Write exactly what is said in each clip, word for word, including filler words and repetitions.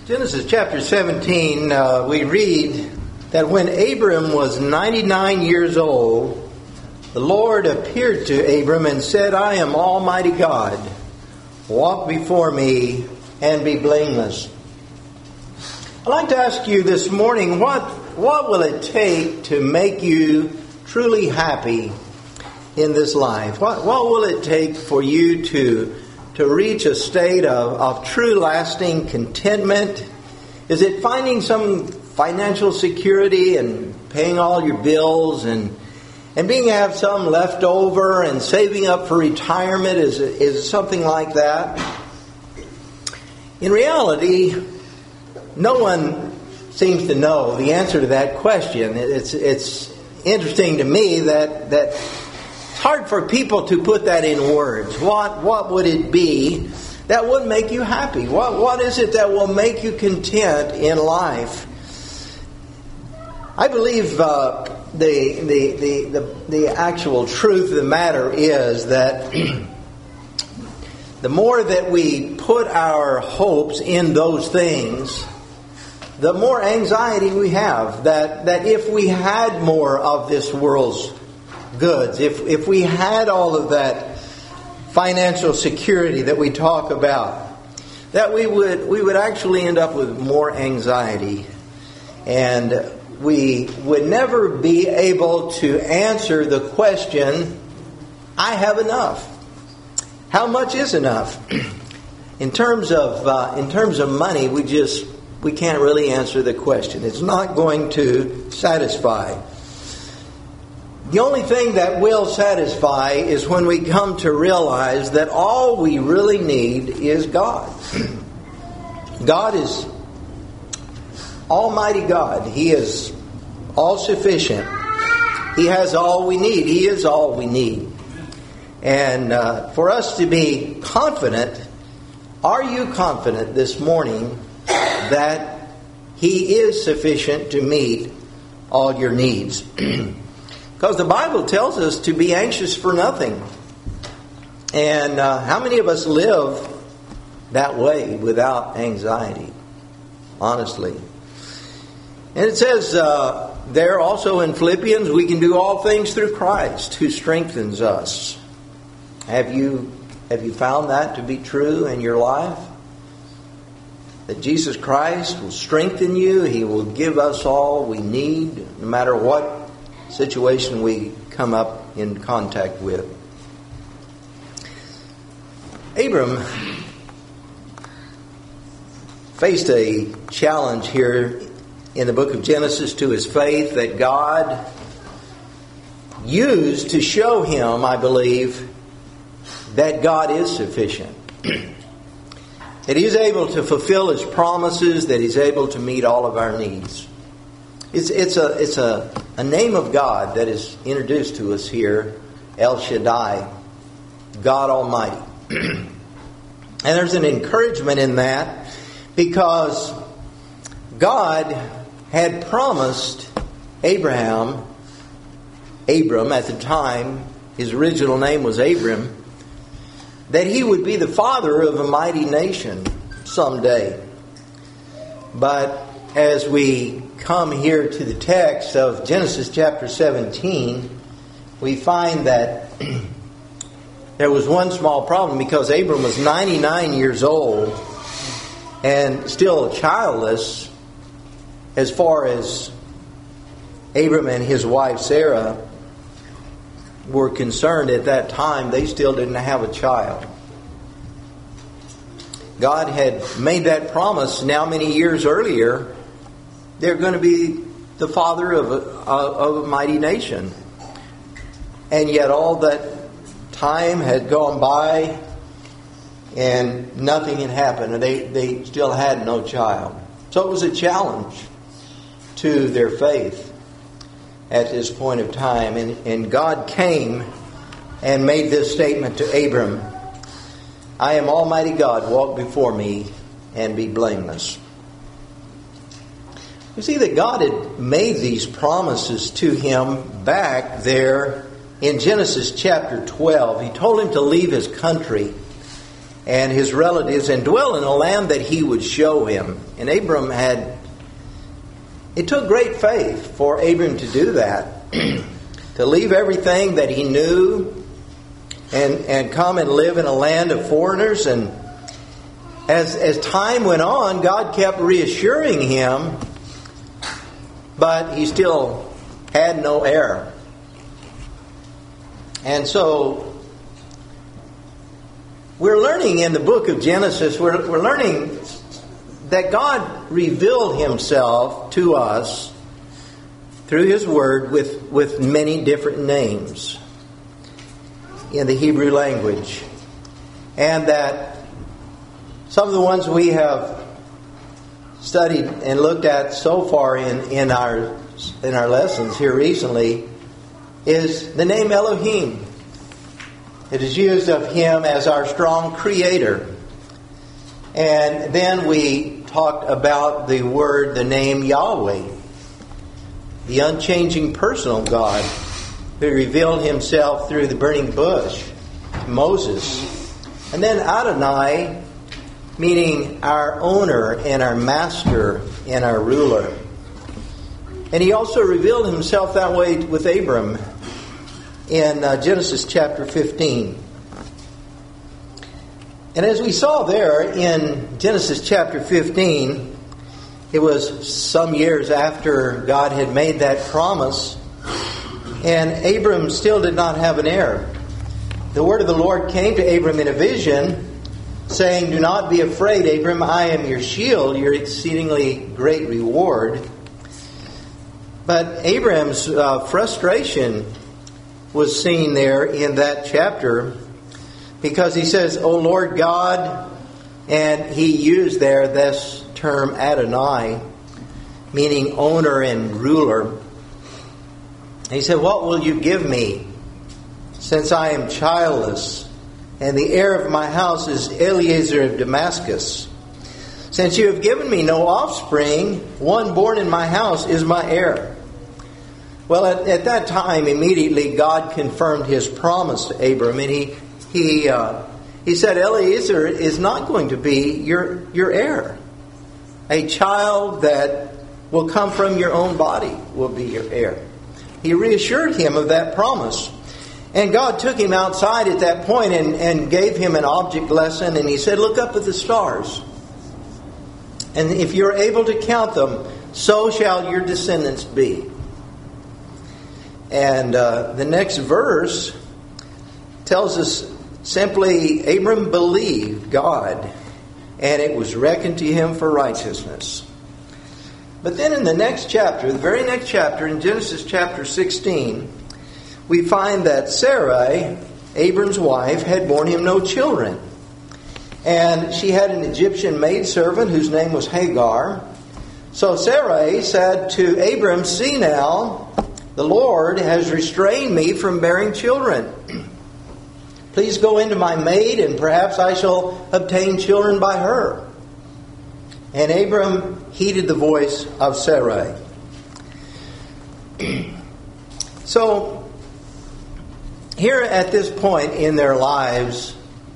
Genesis chapter seventeen, uh, we read that when Abram was ninety-nine years old, the Lord appeared to Abram and said, I am Almighty God. Walk before me and be blameless. I'd like to ask you this morning, what, what will it take to make you truly happy in this life? What, what will it take for you to to reach a state of, of true lasting contentment? Is it finding some financial security and paying all your bills and and being to have some left over and saving up for retirement? Is it, is it something like that? In reality, no one seems to know the answer to that question. It's it's interesting to me that that it's hard for people to put that in words. What what would it be that would make you happy? What what is it that will make you content in life? I believe uh, the, the the the the actual truth of the matter is that the more that we put our hopes in those things, the more anxiety we have. That that if we had more of this world's goods, if if we had all of that financial security that we talk about, that we would we would actually end up with more anxiety, and we would never be able to answer the question, I have enough. How much is enough? In terms of uh, in terms of money, we just we can't really answer the question. It's not going to satisfy. The only thing that will satisfy is when we come to realize that all we really need is God. God is Almighty God. He is all sufficient. He has all we need. He is all we need. And uh, for us to be confident, are you confident this morning that He is sufficient to meet all your needs? Because the Bible tells us to be anxious for nothing. And uh, how many of us live that way without anxiety? Honestly. And it says uh, there also in Philippians, we can do all things through Christ who strengthens us. Have you have you found that to be true in your life? That Jesus Christ will strengthen you. He will give us all we need, no matter what situation we come up in contact with. Abram faced a challenge here in the book of Genesis to his faith that God used to show him, I believe, that God is sufficient. That He's able to fulfill His promises, that He's able to meet all of our needs. It's it's a it's a, a name of God that is introduced to us here, El Shaddai, God Almighty. And there's an encouragement in that because God had promised Abraham, Abram at the time, his original name was Abram, that he would be the father of a mighty nation someday. But as we come here to the text of Genesis chapter seventeen, we find that there was one small problem because Abram was ninety-nine years old and still childless as far as Abram and his wife Sarah were concerned at that time. They still didn't have a child. God had made that promise now many years earlier. They're going to be the father of a, of a mighty nation. And yet all that time had gone by and nothing had happened. And they, they still had no child. So it was a challenge to their faith at this point of time. And, and God came and made this statement to Abram. I am Almighty God, walk before me and be blameless. You see that God had made these promises to him back there in Genesis chapter twelve. He told him to leave his country and his relatives and dwell in a land that he would show him. And Abram had, it took great faith for Abram to do that, to leave everything that he knew and, and come and live in a land of foreigners. And as, as time went on, God kept reassuring him, but he still had no heir. And so we're learning in the book of Genesis, we're, we're learning that God revealed himself to us through his word with, with many different names in the Hebrew language. And that some of the ones we have studied and looked at so far in, in our in our lessons here recently is the name Elohim. It is used of him as our strong creator. And then we talked about the word, the name Yahweh, the unchanging personal God who revealed himself through the burning bush to Moses. And then Adonai, meaning our owner and our master and our ruler. And he also revealed himself that way with Abram in uh, Genesis chapter fifteen. And as we saw there in Genesis chapter fifteen, it was some years after God had made that promise, and Abram still did not have an heir. The word of the Lord came to Abram in a vision, saying, "Do not be afraid, Abram, I am your shield, your exceedingly great reward." But Abram's uh, frustration was seen there in that chapter, because he says, "O Lord God," and he used there this term Adonai, meaning owner and ruler. And he said, "What will you give me, since I am childless, and the heir of my house is Eliezer of Damascus? Since you have given me no offspring, one born in my house is my heir." Well, at, at that time, immediately God confirmed his promise to Abram, and he he uh, he said, "Eliezer is not going to be your your heir. A child that will come from your own body will be your heir." He reassured him of that promise. And God took him outside at that point and, and gave him an object lesson, and he said, "Look up at the stars. And if you're able to count them, so shall your descendants be." And uh, the next verse tells us simply, Abram believed God, and it was reckoned to him for righteousness. But then in the next chapter, the very next chapter, in Genesis chapter sixteen, we find that Sarai, Abram's wife, had borne him no children. And she had an Egyptian maidservant whose name was Hagar. So Sarai said to Abram, "See now, the Lord has restrained me from bearing children. Please go into my maid, and perhaps I shall obtain children by her." And Abram heeded the voice of Sarai. So, here at this point in their lives,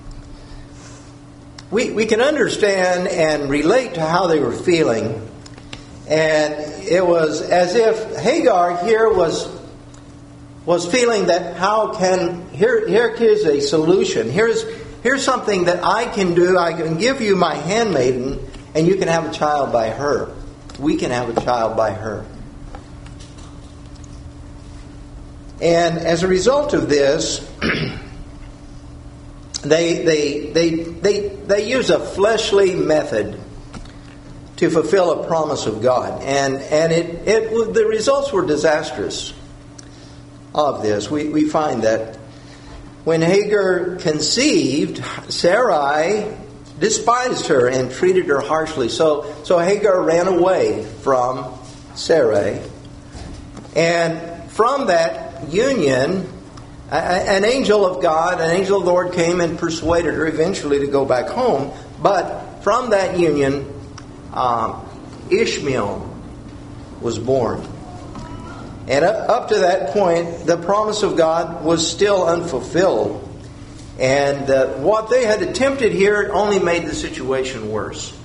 we, we can understand and relate to how they were feeling. And it was as if Hagar here was was feeling that how can here here is a solution. Here's here's something that I can do. I can give you my handmaiden, and you can have a child by her. We can have a child by her. And as a result of this, they they they they they use a fleshly method to fulfill a promise of God. And and it, it the results were disastrous of this. We, we find that when Hagar conceived, Sarai despised her and treated her harshly. So, so Hagar ran away from Sarai. And from that union, a, an angel of God, an angel of the Lord came and persuaded her eventually to go back home. But from that union, Um, Ishmael was born. And up to that point, the promise of God was still unfulfilled. And uh, what they had attempted here only made the situation worse.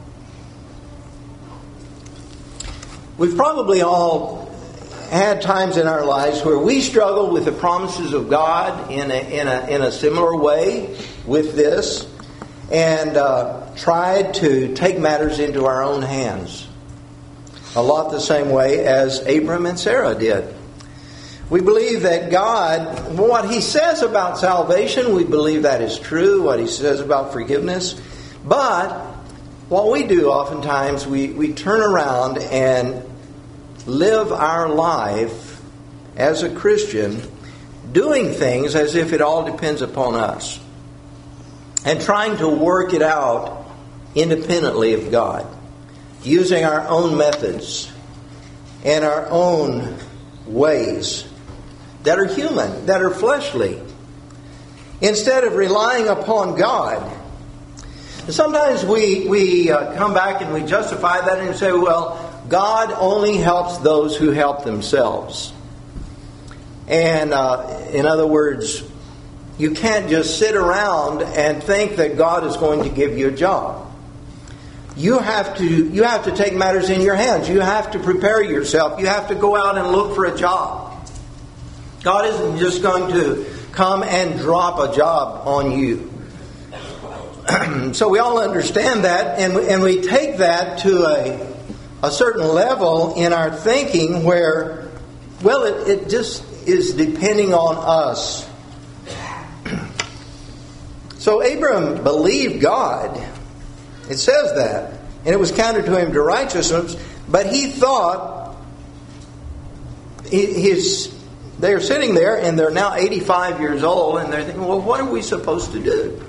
We've probably all had times in our lives where we struggled with the promises of God in a, in a, in a similar way with this, and uh, tried to take matters into our own hands. A lot the same way as Abram and Sarah did. We believe that God, what He says about salvation, we believe that is true, what He says about forgiveness. But what we do oftentimes, we, we turn around and live our life as a Christian doing things as if it all depends upon us, and trying to work it out independently of God, using our own methods and our own ways that are human, that are fleshly, instead of relying upon God. Sometimes we, we uh, come back and we justify that and say, well, God only helps those who help themselves. And uh, in other words, you can't just sit around and think that God is going to give you a job. You have to you have to take matters in your hands. You have to prepare yourself. You have to go out and look for a job. God isn't just going to come and drop a job on you. So we all understand that, and and we take that to a a certain level in our thinking where, well, it, it just is depending on us. So Abram believed God. It says that. And it was counted to him to righteousness. But he thought, his, they're sitting there and they're now eighty-five years old, and they're thinking, well, what are we supposed to do?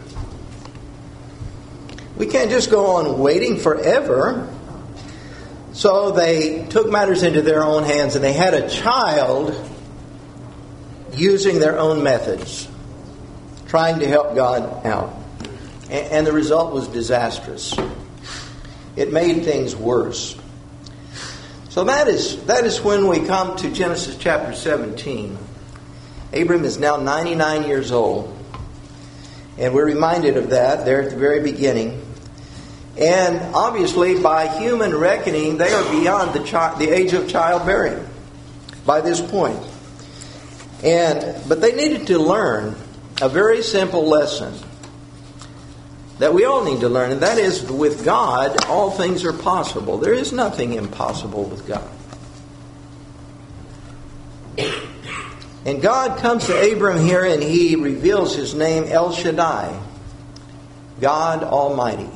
We can't just go on waiting forever. So they took matters into their own hands, and they had a child using their own methods, trying to help God out. And the result was disastrous. It made things worse. So that is that is when we come to Genesis chapter seventeen. Abram is now ninety-nine years old. And we're reminded of that there at the very beginning. And obviously, by human reckoning, they are beyond the, chi- the age of childbearing by this point. And but they needed to learn a very simple lesson that we all need to learn, and that is, with God, all things are possible. There is nothing impossible with God. And God comes to Abram here, and He reveals His name, El Shaddai, God Almighty.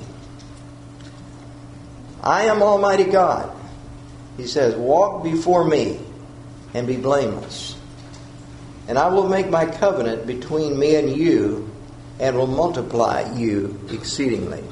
I am Almighty God. He says, walk before me and be blameless. And I will make my covenant between me and you, and will multiply you exceedingly.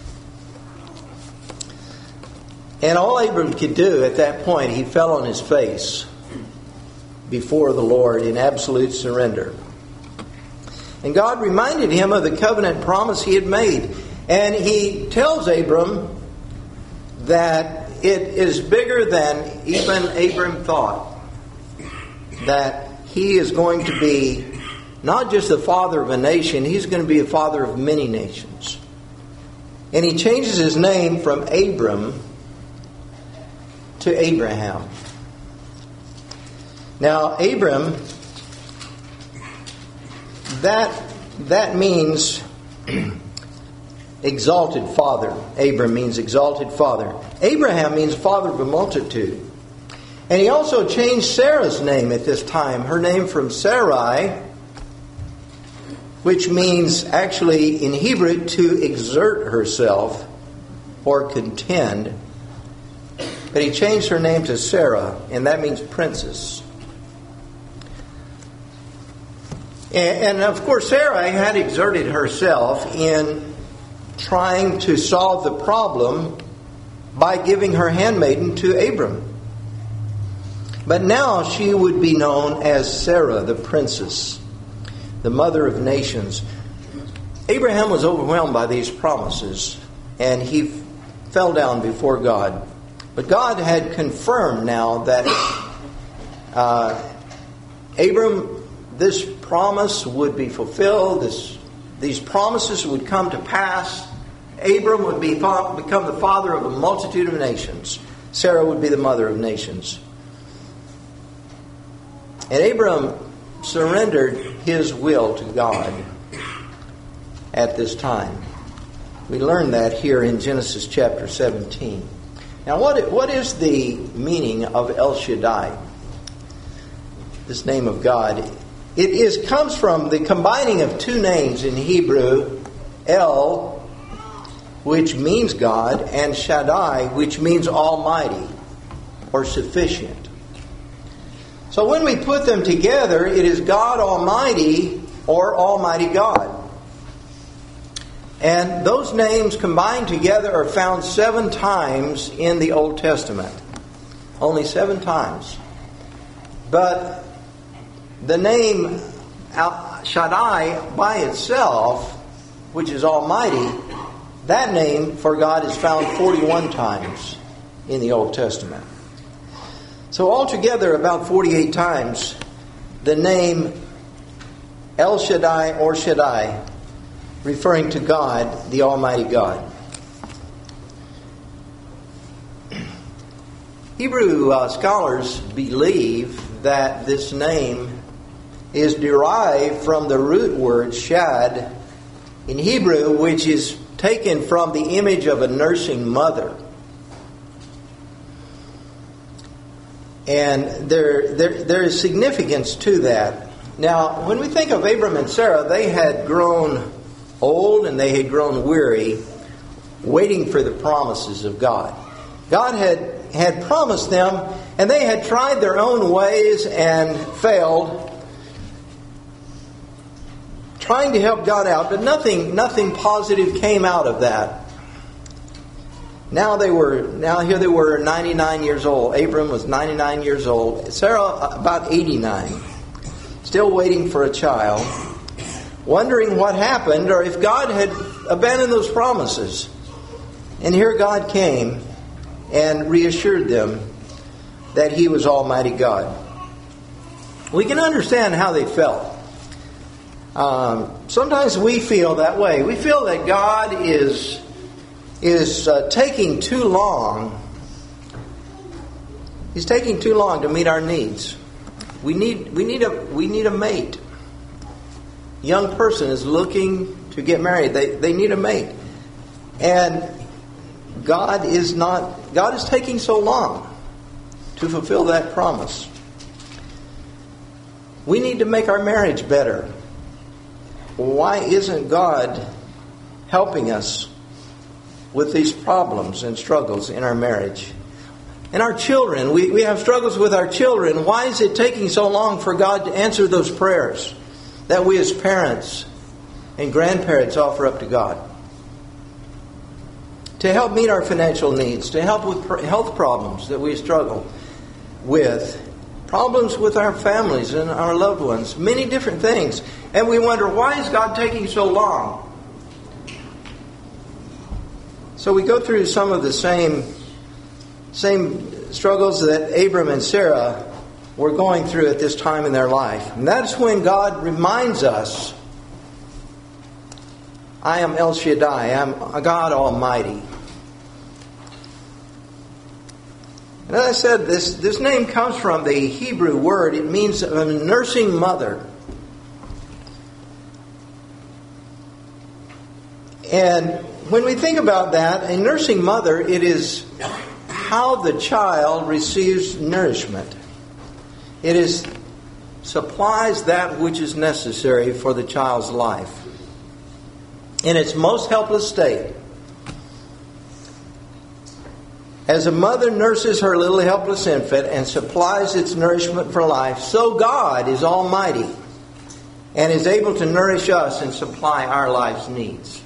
And all Abram could do at that point, he fell on his face before the Lord in absolute surrender. And God reminded him of the covenant promise He had made. And He tells Abram that it is bigger than even Abram thought. That he is going to be not just the father of a nation, he's going to be a father of many nations. And He changes his name from Abram to Abraham. Now, Abram, that, that means exalted father. Abram means exalted father. Abraham means father of a multitude. And He also changed Sarah's name at this time. Her name from Sarai, which means actually in Hebrew to exert herself or contend. But He changed her name to Sarah, and that means princess. And, and of course, Sarah had exerted herself in trying to solve the problem by giving her handmaiden to Abram. But now she would be known as Sarah, the princess, the mother of nations. Abraham was overwhelmed by these promises, and he fell down before God. But God had confirmed now that uh, Abram, this promise would be fulfilled, this these promises would come to pass. Abram would be, become the father of a multitude of nations. Sarah would be the mother of nations. And Abram surrendered his will to God at this time. We learn that here in Genesis chapter seventeen. Now, what what is the meaning of El Shaddai? This name of God. It is comes from the combining of two names in Hebrew, El, which means God, and Shaddai, which means Almighty or sufficient. So when we put them together, it is God Almighty or Almighty God. And those names combined together are found seven times in the Old Testament. Only seven times. But the name Shaddai by itself, which is Almighty, that name for God is found forty-one times in the Old Testament. So altogether, about forty-eight times, the name El Shaddai or Shaddai, referring to God, the Almighty God. Hebrew uh, scholars believe that this name is derived from the root word shad in Hebrew, which is taken from the image of a nursing mother. And there, there, there is significance to that. Now, when we think of Abram and Sarah, they had grown old and they had grown weary, waiting for the promises of God. God had, had promised them, and they had tried their own ways and failed, trying to help God out, but nothing, nothing positive came out of that. Now they were, now here they were, ninety-nine years old. Abram was ninety-nine years old. Sarah about eighty-nine, still waiting for a child, wondering what happened or if God had abandoned those promises. And here God came and reassured them that He was Almighty God. We can understand how they felt. Um, sometimes we feel that way. We feel that God is is uh, taking too long. He's taking too long to meet our needs. We need we need a we need a mate. A young person is looking to get married. They they need a mate, and God is not. God is taking so long to fulfill that promise. We need to make our marriage better. Why isn't God helping us with these problems and struggles in our marriage? And our children, we, we have struggles with our children. Why is it taking so long for God to answer those prayers that we as parents and grandparents offer up to God? To help meet our financial needs, to help with health problems that we struggle with, problems with our families and our loved ones, many different things. And we wonder, why is God taking so long? So we go through some of the same, same struggles that Abram and Sarah were going through at this time in their life. And that's when God reminds us, I am El Shaddai, I am God Almighty. And as I said, this, this name comes from the Hebrew word. It means a nursing mother. And when we think about that, a nursing mother, it is how the child receives nourishment. It is supplies that which is necessary for the child's life in its most helpless state. As a mother nurses her little helpless infant and supplies its nourishment for life, so God is Almighty and is able to nourish us and supply our life's needs.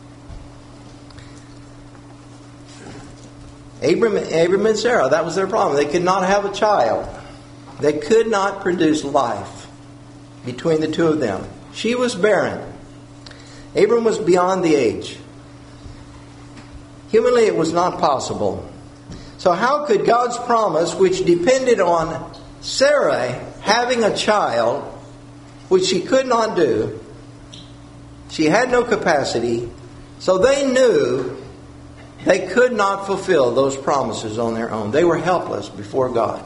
Abram, Abram and Sarah, that was their problem. They could not have a child. They could not produce life between the two of them. She was barren. Abram was beyond the age. Humanly, it was not possible. So how could God's promise, which depended on Sarah having a child, which she could not do, She had no capacity. So they knew they could not fulfill those promises on their own. They were helpless before God.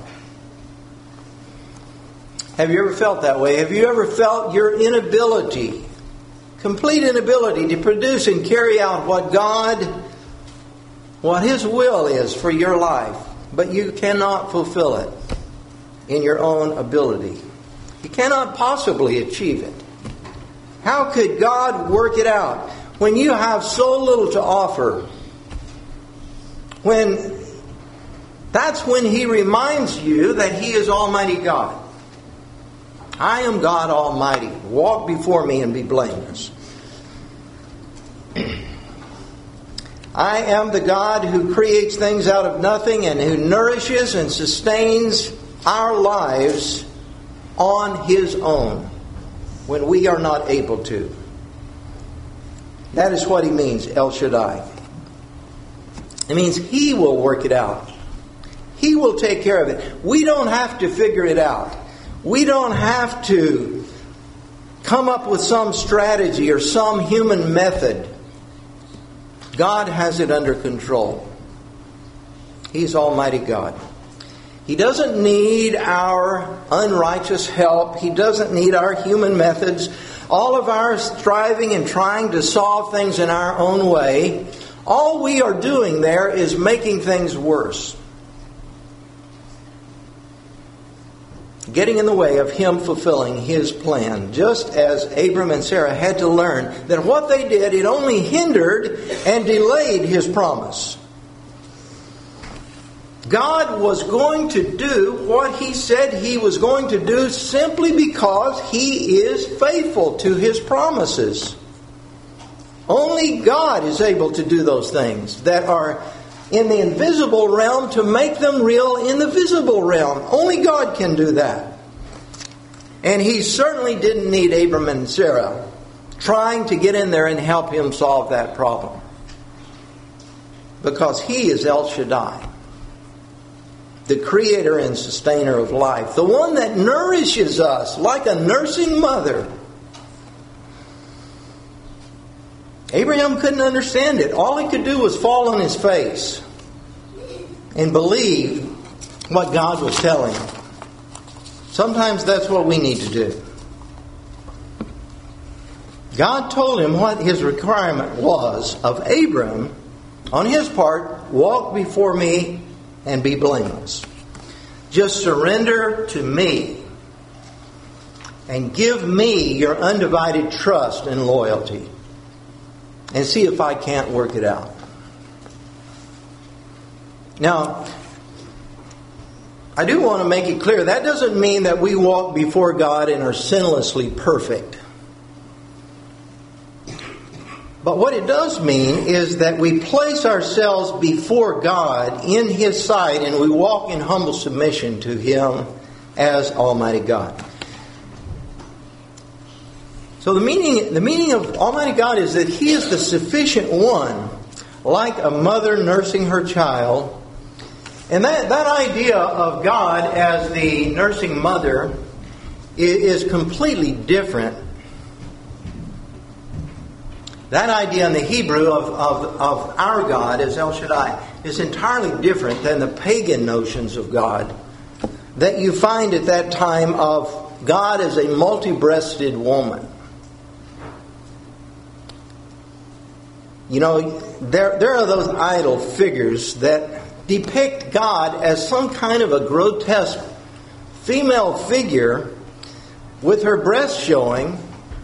Have you ever felt that way? Have you ever felt your inability, complete inability to produce and carry out what God, what His will is for your life, but you cannot fulfill it in your own ability? You cannot possibly achieve it. How could God work it out when you have so little to offer? When that's when He reminds you that He is Almighty God. I am God Almighty. Walk before me and be blameless. I am the God who creates things out of nothing and who nourishes and sustains our lives on His own when we are not able to. That is what He means, El Shaddai. It means He will work it out. He will take care of it. We don't have to figure it out. We don't have to come up with some strategy or some human method. God has it under control. He's Almighty God. He doesn't need our unrighteous help. He doesn't need our human methods. All of our striving and trying to solve things in our own way. All we are doing there is making things worse. Getting in the way of Him fulfilling His plan. Just as Abram and Sarah had to learn that what they did, it only hindered and delayed His promise. God was going to do what He said He was going to do simply because He is faithful to His promises. Only God is able to do those things that are in the invisible realm to make them real in the visible realm. Only God can do that. And He certainly didn't need Abram and Sarah trying to get in there and help Him solve that problem. Because He is El Shaddai, the creator and sustainer of life, the one that nourishes us like a nursing mother. Abraham couldn't understand it. All he could do was fall on his face and believe what God was telling him. Sometimes that's what we need to do. God told him what His requirement was of Abram. On his part, walk before me and be blameless. Just surrender to me and give me your undivided trust and loyalty. And see if I can't work it out. Now, I do want to make it clear, that doesn't mean that we walk before God and are sinlessly perfect. But what it does mean is that we place ourselves before God in His sight and we walk in humble submission to Him as Almighty God. So the meaning, the meaning of Almighty God is that He is the sufficient one, like a mother nursing her child. And that, that idea of God as the nursing mother is, is completely different. That idea in the Hebrew of, of, of our God as El Shaddai is entirely different than the pagan notions of God that you find at that time of God as a multi-breasted woman. You know, there, there are those idol figures that depict God as some kind of a grotesque female figure with her breast showing,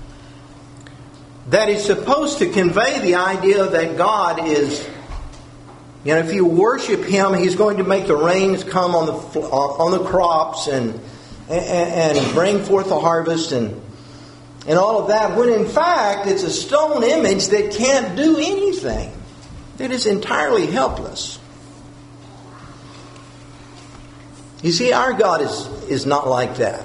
that is supposed to convey the idea that God is, you know, if you worship Him, He's going to make the rains come on the on the crops and and, and bring forth the harvest and and all of that. When in fact it's a stone image that can't do anything. It is entirely helpless. You see, our God is is not like that.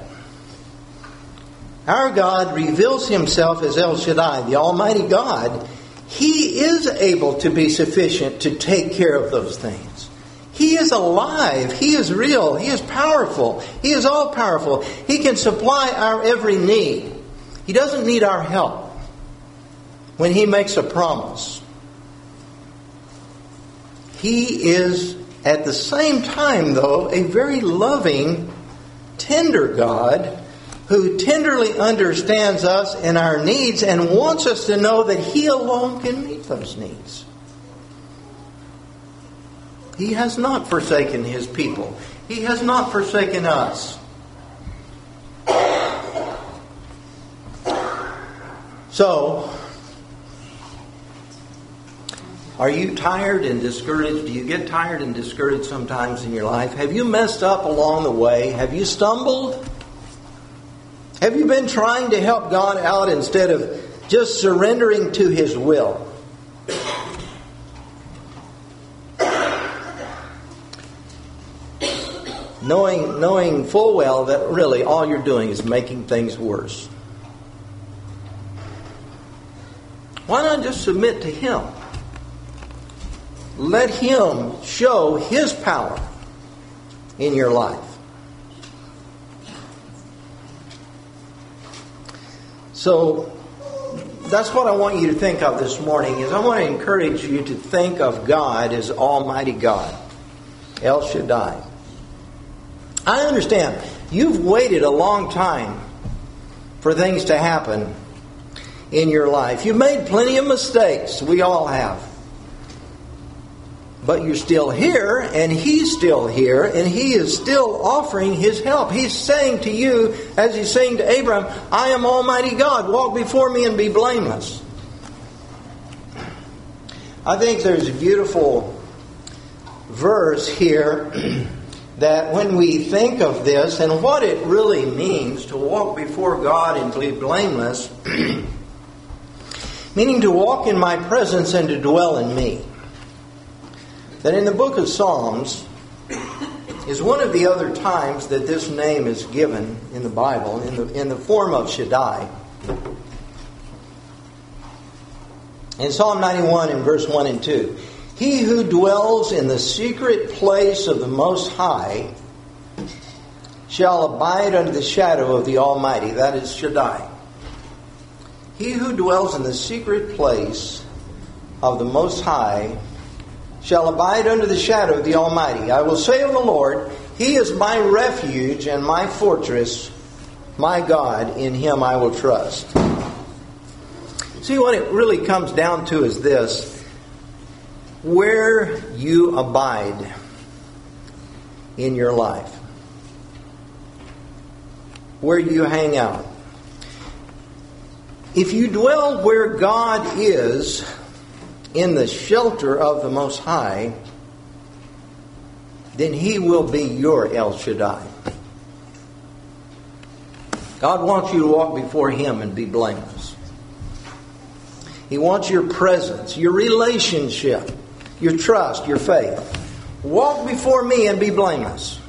Our God reveals Himself as El Shaddai, the Almighty God. He is able to be sufficient to take care of those things. He is alive. He is real. He is powerful. He is all-powerful. He can supply our every need. He doesn't need our help. when He makes a promise, He is at the same time, though, a very loving, tender God who tenderly understands us and our needs and wants us to know that He alone can meet those needs. He has not forsaken His people. He has not forsaken us. So, are you tired and discouraged? Do you get tired and discouraged sometimes in your life? Have you messed up along the way? Have you stumbled? Have you been trying to help God out instead of just surrendering to His will? Knowing, knowing full well that really all you're doing is making things worse. Why not just submit to Him? Let Him show His power in your life. So, that's what I want you to think of this morning, is I want to encourage you to think of God as Almighty God, El Shaddai. I understand you've waited a long time for things to happen in your life. You've made plenty of mistakes. We all have. But you're still here, and He's still here, and He is still offering His help. He's saying to you, as He's saying to Abram, I am Almighty God. Walk before me and be blameless. I think there's a beautiful verse here that when we think of this and what it really means to walk before God and be blameless, meaning to walk in my presence and to dwell in me. That in the book of Psalms is one of the other times that this name is given in the Bible in the, in the form of Shaddai. In Psalm ninety-one in verse one and two, He who dwells in the secret place of the Most High shall abide under the shadow of the Almighty. That is Shaddai. He who dwells in the secret place of the Most High shall abide under the shadow of the Almighty. I will say of the Lord, He is my refuge and my fortress, my God, in Him I will trust. See, what it really comes down to is this: where you abide in your life, where you hang out. If you dwell where God is, in the shelter of the Most High, then He will be your El Shaddai. God wants you to walk before Him and be blameless. He wants your presence, your relationship, your trust, your faith. Walk before me and be blameless.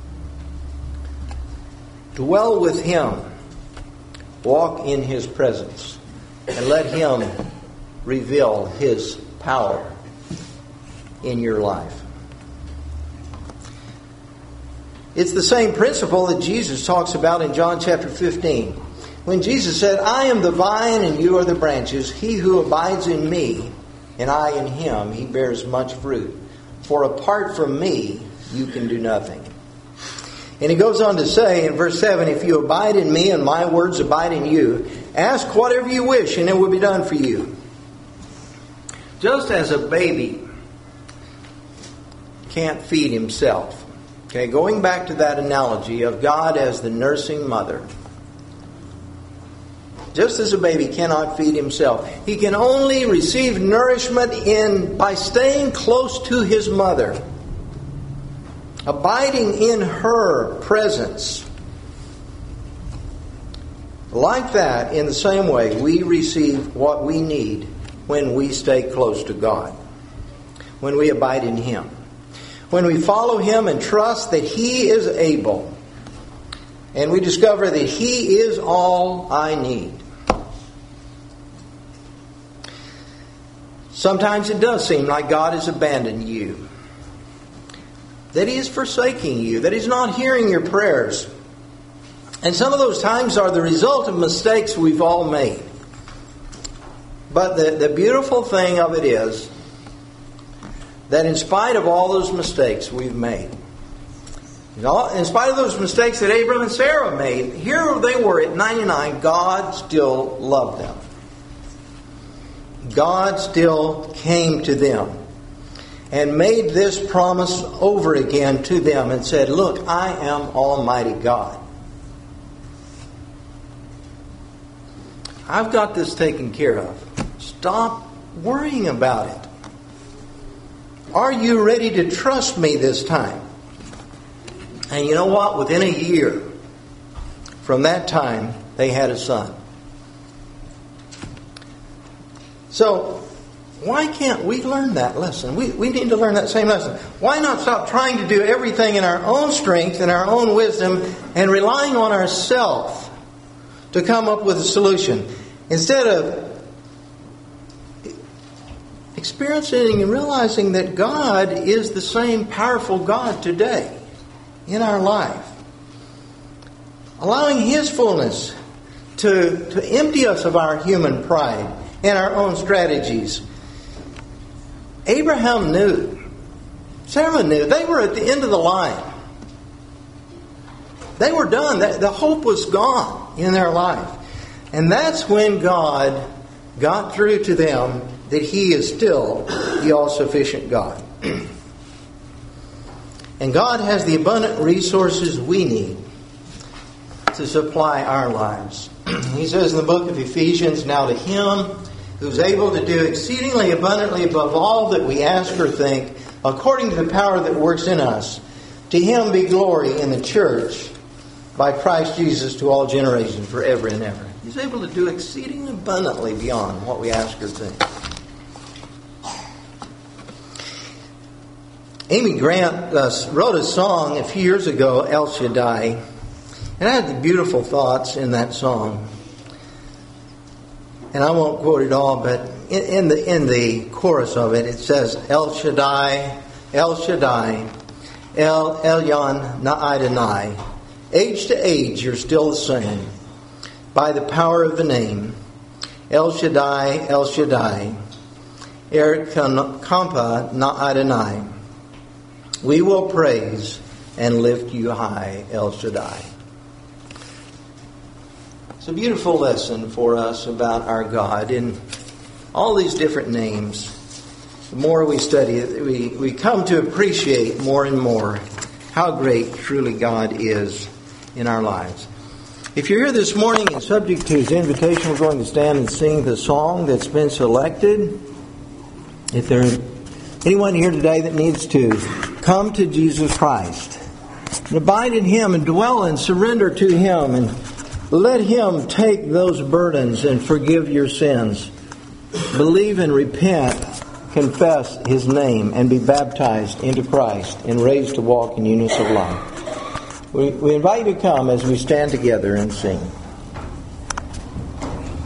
Dwell with Him. Walk in His presence. And let Him reveal His power in your life. It's the same principle that Jesus talks about in John chapter fifteen. When Jesus said, I am the vine and you are the branches. He who abides in me and I in him, he bears much fruit. For apart from me, you can do nothing. And he goes on to say in verse seven, if you abide in me and my words abide in you, ask whatever you wish and it will be done for you. Just as a baby can't feed himself. Okay, going back to that analogy of God as the nursing mother. Just as a baby cannot feed himself, he can only receive nourishment in by staying close to his mother, abiding in her presence. Like that, in the same way, we receive what we need when we stay close to God, when we abide in Him, when we follow Him and trust that He is able, and we discover that He is all I need. Sometimes it does seem like God has abandoned you, that He is forsaking you, that He's not hearing your prayers. And some of those times are the result of mistakes we've all made. But the, the beautiful thing of it is that in spite of all those mistakes we've made, in spite of those mistakes that Abram and Sarah made, here they were at ninety-nine, God still loved them. God still came to them and made this promise over again to them and said, look, I am Almighty God. I've got this taken care of. Stop worrying about it. Are you ready to trust me this time? And you know what? Within a year from that time, they had a son. So, why can't we learn that lesson? We, we need to learn that same lesson. Why not stop trying to do everything in our own strength and our own wisdom and relying on ourselves to come up with a solution? Instead of experiencing and realizing that God is the same powerful God today in our life. Allowing His fullness to, to empty us of our human pride and our own strategies. Abraham knew. Sarah knew. They were at the end of the line. They were done. The hope was gone in their life. And that's when God got through to them that He is still the all-sufficient God. And God has the abundant resources we need to supply our lives. He says in the book of Ephesians, now to Him who's able to do exceedingly abundantly above all that we ask or think, according to the power that works in us, to Him be glory in the church by Christ Jesus to all generations forever and ever. He's able to do exceeding abundantly beyond what we ask or think. Amy Grant uh, wrote a song a few years ago, El Shaddai, and I had the beautiful thoughts in that song. And I won't quote it all, but in, in the in the chorus of it, it says, El Shaddai, El Shaddai, El Elyon Na'adonai. Age to age, you're still the same. By the power of the name, El Shaddai, El Shaddai, Er Kampa Na'adonai. We will praise and lift you high, El Shaddai. It's a beautiful lesson for us about our God in all these different names. The more we study it, we, we come to appreciate more and more how great truly God is in our lives. If you're here this morning and subject to His invitation, we're going to stand and sing the song that's been selected. If there's anyone here today that needs to come to Jesus Christ and abide in Him and dwell and surrender to Him and let Him take those burdens and forgive your sins. Believe and repent, confess His name, and be baptized into Christ and raised to walk in newness of life. We, we invite you to come as we stand together and sing.